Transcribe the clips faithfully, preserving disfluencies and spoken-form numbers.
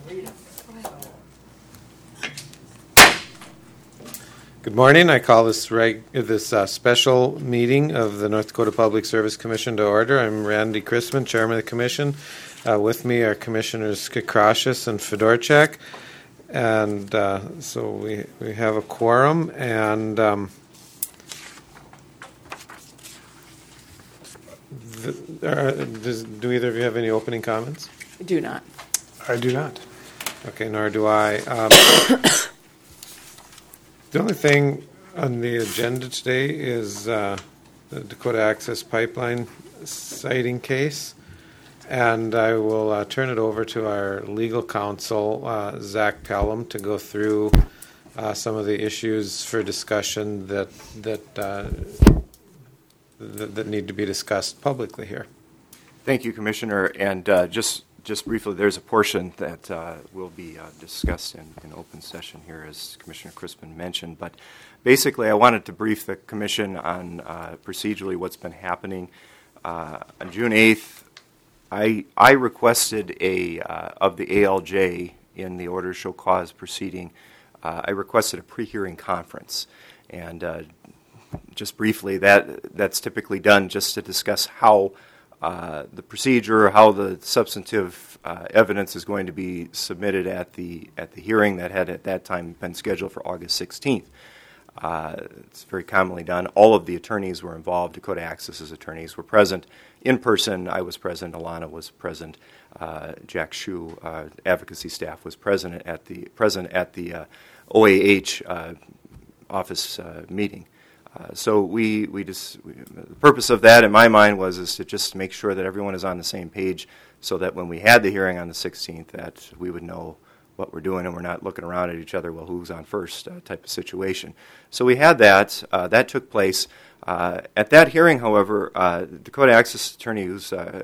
Good morning. I call this reg- this uh, special meeting of the North Dakota Public Service Commission to order. I'm Randy Chrisman, Chairman of the Commission. Uh, with me are Commissioners Kakrashis and Fedorchak. And uh, so we, we have a quorum. And um, the, uh, does, do either of you have any opening comments? I do not. I do not. Okay, nor do I. Um, The only thing on the agenda today is uh, the Dakota Access Pipeline siting case, and I will uh, turn it over to our legal counsel, uh, Zach Pelham, to go through uh, some of the issues for discussion that that, uh, that that need to be discussed publicly here. Thank you, Commissioner. And uh, just just briefly, there's a portion that uh, will be uh, discussed in, in open session here, as Commissioner Crispin mentioned. But basically, I wanted to brief the Commission on uh, procedurally what's been happening. Uh, on June eighth, I I requested a uh, of the A L J in the order to show cause proceeding. Uh, I requested a pre-hearing conference, and uh, just briefly, that that's typically done just to discuss how Uh, the procedure, how the substantive uh, evidence is going to be submitted at the at the hearing that had at that time been scheduled for August sixteenth. Uh, it's very commonly done. All of the attorneys were involved. Dakota Access's attorneys were present in person. I was present. Alana was present. Uh, Jack Shue, uh, advocacy staff, was present at the present at the uh, O A H uh, office uh, meeting. Uh, so we, we just, we, the purpose of that in my mind was is to just make sure that everyone is on the same page so that when we had the hearing on the sixteenth that we would know what we're doing and we're not looking around at each other, well, who's on first uh, type of situation. So we had that. Uh, that took place. Uh, at that hearing, however, uh, Dakota Access attorney who's uh,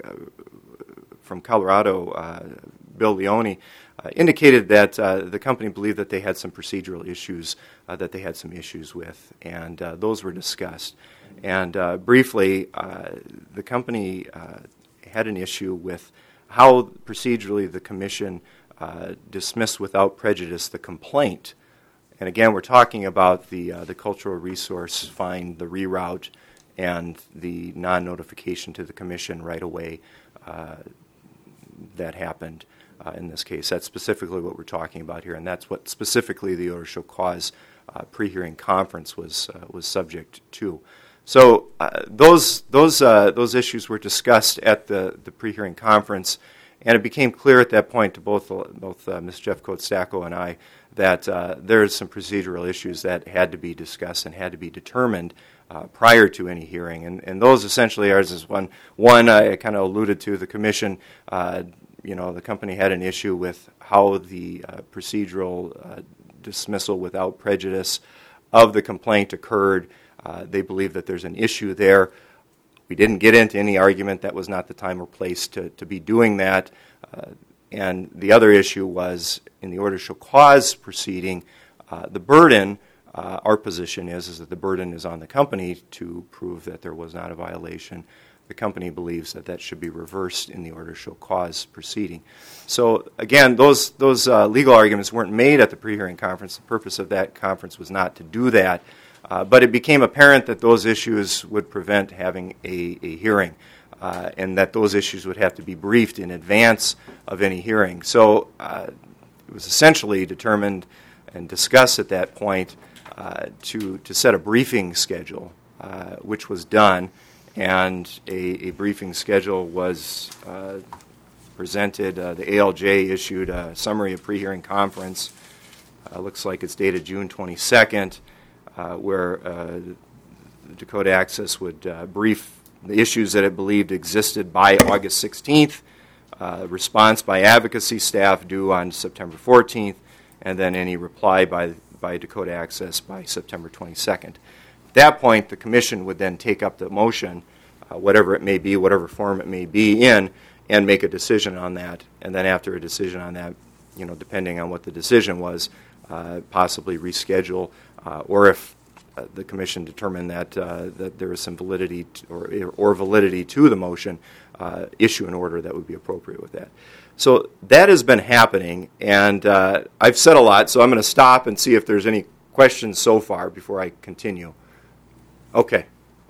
from Colorado, uh, Bill Leone, Uh, indicated that uh, the company believed that they had some procedural issues uh, that they had some issues with, and uh, those were discussed. And uh, briefly, uh, the company uh, had an issue with how procedurally the commission uh, dismissed without prejudice the complaint. And again, we're talking about the uh, the cultural resource fine, the reroute, and the non-notification to the commission right away uh, that happened. Uh, in this case, that's specifically what we're talking about here, and that's what specifically the order to show cause uh, pre-hearing conference was uh, was subject to. So uh, those those uh, those issues were discussed at the, the pre-hearing conference, and it became clear at that point to both both uh, Miz Jeffcoat Stacko and I that uh, there's some procedural issues that had to be discussed and had to be determined uh, prior to any hearing, and and those essentially are as one one I kind of alluded to. The commission. Uh, You know, the company had an issue with how the uh, procedural uh, dismissal without prejudice of the complaint occurred. Uh, they believe that there's an issue there. We didn't get into any argument. That was not the time or place to, to be doing that. Uh, and the other issue was in the order to show cause proceeding, uh, the burden, uh, our position is, is that the burden is on the company to prove that there was not a violation. The company believes that that should be reversed in the order to show cause proceeding. So again, those those uh, legal arguments weren't made at the pre-hearing conference. The purpose of that conference was not to do that, uh, but it became apparent that those issues would prevent having a, a hearing, uh, and that those issues would have to be briefed in advance of any hearing. So uh, it was essentially determined and discussed at that point uh, to to set a briefing schedule, uh, which was done. And a, a briefing schedule was uh, presented. Uh, the A L J issued a summary of pre-hearing conference. Uh, looks like it's dated June twenty-second, uh, where uh, Dakota Access would uh, brief the issues that it believed existed by August sixteenth, uh, response by advocacy staff due on September fourteenth, and then any reply by, by Dakota Access by September twenty-second. At that point, the commission would then take up the motion, uh, whatever it may be, whatever form it may be in, and make a decision on that. And then after a decision on that, you know, depending on what the decision was, uh, possibly reschedule, uh, or if uh, the commission determined that uh, that there is some validity t- or or validity to the motion, uh, issue an order that would be appropriate with that. So that has been happening, and uh, I've said a lot, so I'm going to stop and see if there's any questions so far before I continue. Okay.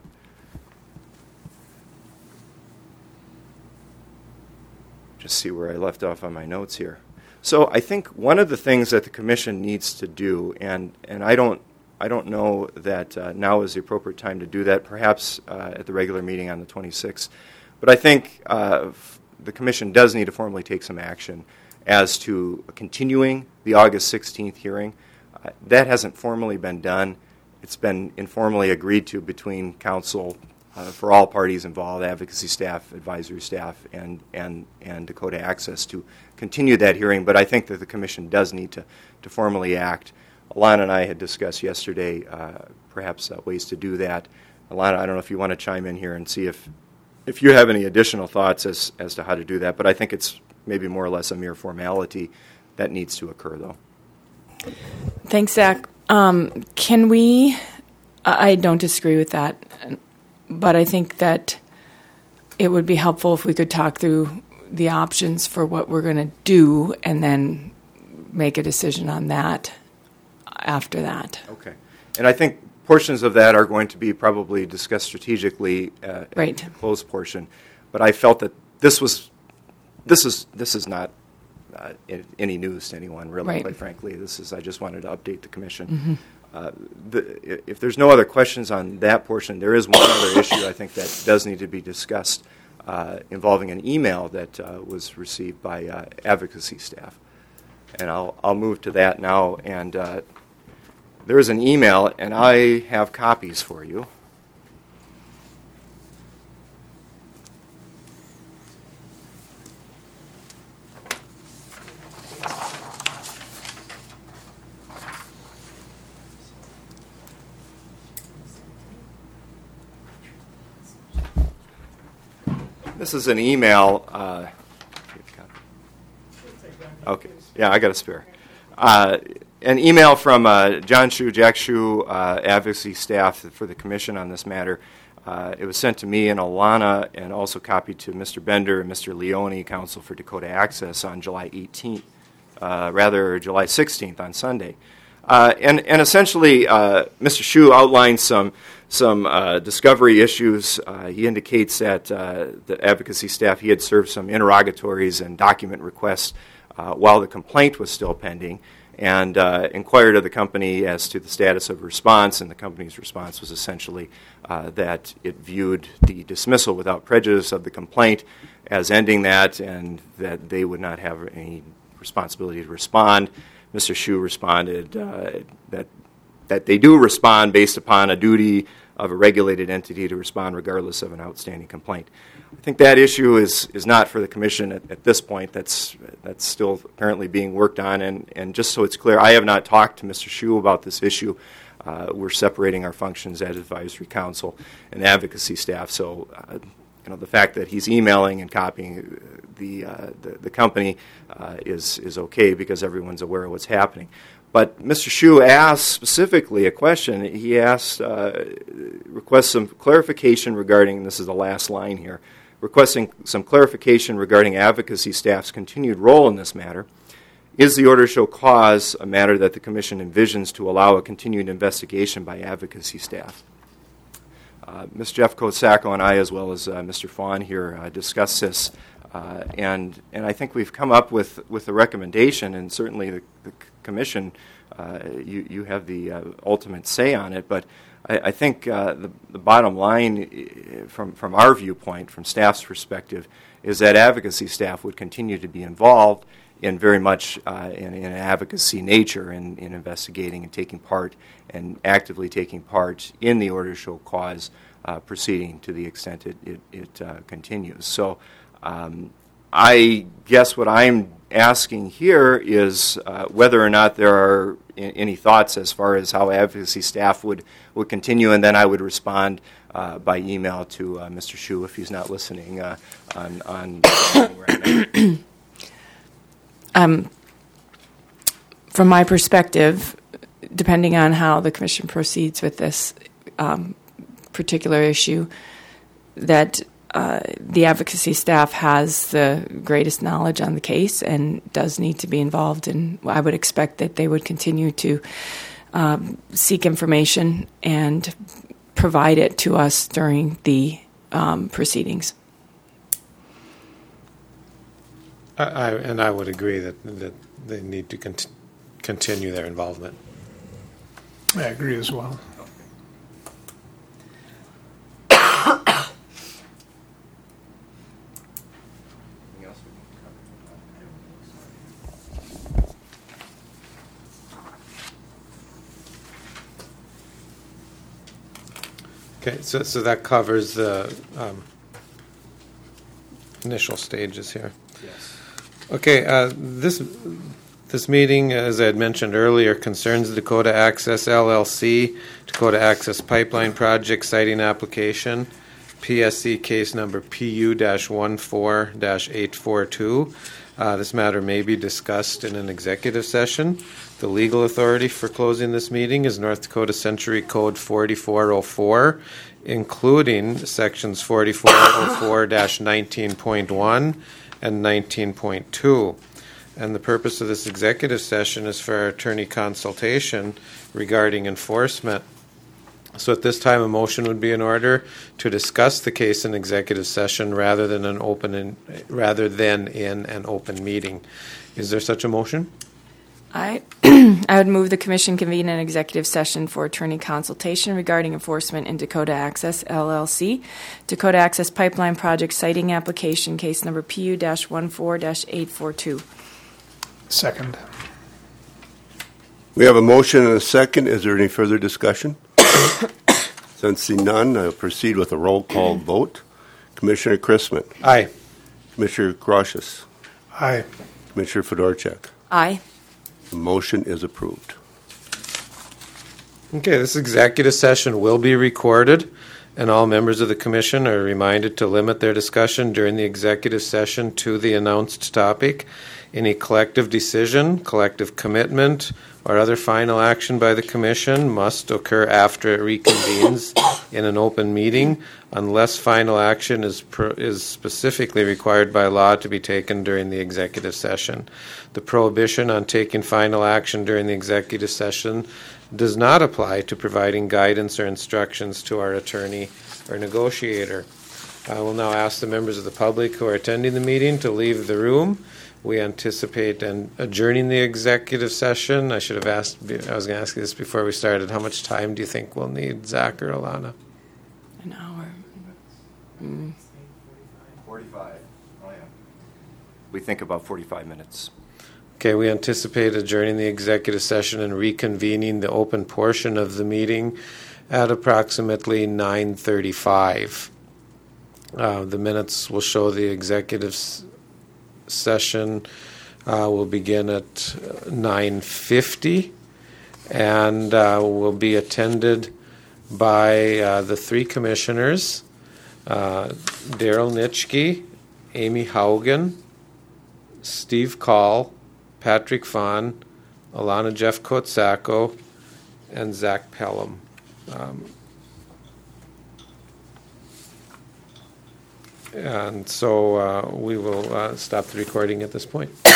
Just see where I left off on my notes here. So I think one of the things that the commission needs to do, and, and I don't I don't know that uh, now is the appropriate time to do that, perhaps uh, at the regular meeting on the twenty-sixth, but I think uh, f- the commission does need to formally take some action as to continuing the August sixteenth hearing. Uh, that hasn't formally been done. It's been informally agreed to between council, uh, for all parties involved, advocacy staff, advisory staff, and, and, and Dakota Access to continue that hearing, but I think that the commission does need to, to formally act. Alana and I had discussed yesterday uh, perhaps uh, ways to do that. Alana, I don't know if you want to chime in here and see if if you have any additional thoughts as, as to how to do that, but I think it's maybe more or less a mere formality that needs to occur, though. Thanks, Zach. Um, can we, I don't disagree with that, but I think that it would be helpful if we could talk through the options for what we're going to do and then make a decision on that after that. Okay. And I think portions of that are going to be probably discussed strategically uh, right. in the closed portion. But I felt that this was, this is this is not uh, any news to anyone, really, right. quite frankly. This is, I just wanted to update the commission. Mm-hmm. Uh, the, if there's no other questions on that portion, there is one other issue I think that does need to be discussed uh, involving an email that uh, was received by uh, advocacy staff. And I'll, I'll move to that now. And uh, there is an email, and I have copies for you. This is an email. Uh, okay, yeah, I got a spare. Uh, an email from uh, John Shu, Jack Shu, uh, advocacy staff for the commission on this matter. Uh, it was sent to me and Alana, and also copied to Mister Bender and Mister Leone, counsel for Dakota Access, on July eighteenth, uh, rather July sixteenth on Sunday. Uh, and, and essentially, uh, Mister Shu outlines some some uh, discovery issues. Uh, he indicates that uh, the advocacy staff, he had served some interrogatories and document requests uh, while the complaint was still pending, and uh, inquired of the company as to the status of response, and the company's response was essentially uh, that it viewed the dismissal without prejudice of the complaint as ending that, and that they would not have any responsibility to respond. Mister Shu responded uh, that that they do respond based upon a duty of a regulated entity to respond regardless of an outstanding complaint. I think that issue is, is not for the commission at, at this point. That's that's still apparently being worked on. And, and just so it's clear, I have not talked to Mister Shu about this issue. Uh, we're separating our functions as advisory council and advocacy staff. So, uh, you know, the fact that he's emailing and copying the uh, the, the company uh, is is okay because everyone's aware of what's happening. But Mister Shu asked specifically a question. He asked, uh, requests some clarification regarding, this is the last line here, requesting some clarification regarding advocacy staff's continued role in this matter. Is the order to show cause a matter that the commission envisions to allow a continued investigation by advocacy staff? Uh, Miz Jeff Kosako and I, as well as uh, Mister Fawn here, uh, discussed this. Uh, and and I think we've come up with, with a recommendation, and certainly the, the commission, uh, you, you have the uh, ultimate say on it, but I, I think uh, the, the bottom line from, from our viewpoint, from staff's perspective, is that advocacy staff would continue to be involved in very much uh, in, in an advocacy nature in, in investigating and taking part and actively taking part in the order to show cause uh, proceeding to the extent it, it, it uh, continues. So Um, I guess what I'm asking here is uh, whether or not there are I- any thoughts as far as how advocacy staff would, would continue, and then I would respond uh, by email to uh, Mister Shu if he's not listening uh, on, on right now. Um, from my perspective, depending on how the commission proceeds with this um, particular issue, that uh, the advocacy staff has the greatest knowledge on the case and does need to be involved, and I would expect that they would continue to um, seek information and provide it to us during the um, proceedings. I, I, and I would agree that, that they need to cont- continue their involvement. I agree as well. Okay, so so that covers the um, initial stages here. Yes. Okay, uh, this this meeting, as I had mentioned earlier, concerns the Dakota Access L L C, Dakota Access Pipeline Project Siting Application, P S C case number P U one four eight four two. Uh, this matter may be discussed in an executive session. The legal authority for closing this meeting is North Dakota Century Code forty-four oh four, including sections forty-four oh four nineteen point one and nineteen point two. And the purpose of this executive session is for attorney consultation regarding enforcement. So at this time, a motion would be in order to discuss the case in executive session rather than an open in, rather than in an open meeting. Is there such a motion? I I would move the commission convene an executive session for attorney consultation regarding enforcement in Dakota Access L L C, Dakota Access Pipeline Project Siting Application, case number P U one four eight four two. Second. We have a motion and a second. Is there any further discussion? Sensing none, I'll proceed with a roll call vote. Commissioner Chrisman. Aye. Commissioner Grocius. Aye. Commissioner Fedorchak. Aye. The motion is approved. Okay, this executive session will be recorded, and all members of the commission are reminded to limit their discussion during the executive session to the announced topic. Any collective decision, collective commitment, or other final action by the commission must occur after it reconvenes in an open meeting, unless final action is pro- is specifically required by law to be taken during the executive session. The prohibition on taking final action during the executive session does not apply to providing guidance or instructions to our attorney or negotiator. I will now ask the members of the public who are attending the meeting to leave the room. We anticipate an adjourning the executive session. I should have asked, I was going to ask you this before we started. How much time do you think we'll need, Zach or Alana? An hour. Mm. forty-five. Oh, yeah. We think about forty-five minutes. Okay, we anticipate adjourning the executive session and reconvening the open portion of the meeting at approximately nine thirty-five. Uh, the minutes will show the executive s- session uh, will begin at nine fifty and uh, will be attended by uh, the three commissioners, uh, Daryl Nitschke, Amy Haugen, Steve Call, Patrick Fawn, Alana Jeff Kotsako, and Zach Pelham. Um, and so uh, we will uh, stop the recording at this point.